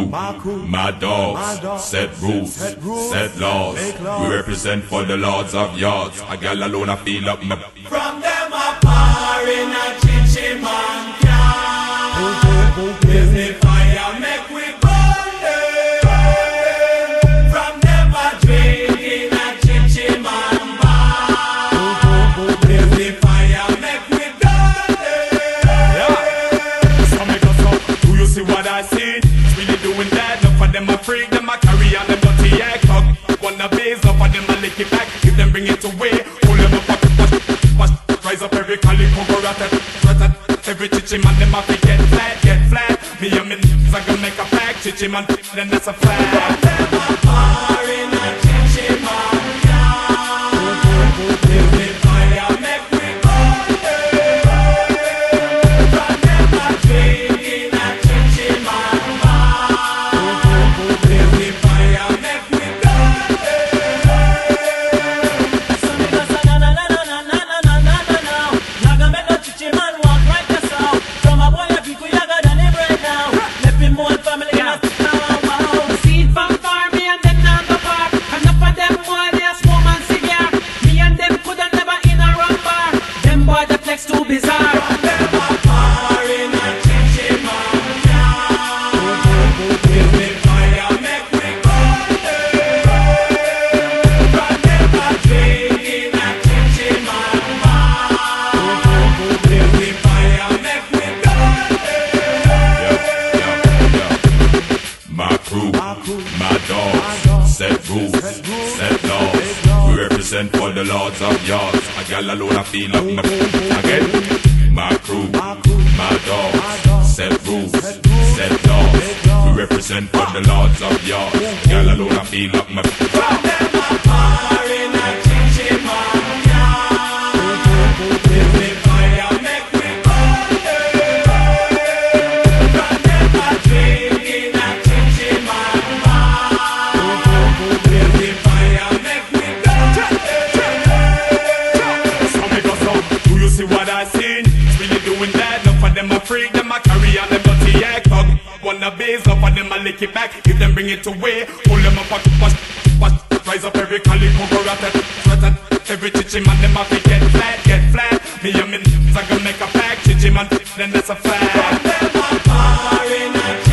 crew, my dogs, set rules, set laws. We represent for the lords of yards. A gal alone I feel up my. From them a par in a chichi man car. Give me fire, make we burn them. From them a drink in a chichi man bar. Give me fire, make we burn them. So make us up, do you see what I see? It's really doing that, enough of them a freak, them a carry on them dirty act. Wanna base, enough of them a lick it back, if them bring it away, pull them up, rise up every calico, go rat. Every chichi man, them have to get flat. Me and me I gonna make a pack, chichi man, then that's a flag. From them a par in a chichi man car. Give me fire, make we burn them. From them a drink in a chichi man bar. Give me fire, make we burn them. So me go say na. Naga make no chichi man walk right this out. From a boy a people you got done it right now. Let me more family in a wow. Seed from far, me and them now go far. Enough of them boy, they a smoke and cigar. Me and them coulda never in a rum bar. Them boy the flex too bizarre. From them a par in a chichi man car. Give me fire, make we burn them. From them a drink in a chichi man bar. Give me fire, make we burn them. My crew, my dogs, set rules, set laws. We represent for the lords of yards. A gal alone I feel up my. Again, my crew, my dogs, set rules, set laws. We represent for the lords of yards. A gal alone I feel up my. From them a par in a chichi man car. Give me fire, make we burn them. From them a drink in a chichi man bar. Give me fire, make we burn them. So make us up, do you see what I seen? It's really doing that, enough of them a freak, them a carry on them dirty act. Wanna base, enough of them a lick it back, if them bring it away, pull them up, rise up every calico, go rat. Every chichi man, them a get flat. Me and me I gonna make a pack, chichi man, then that's a flag. From them a par in a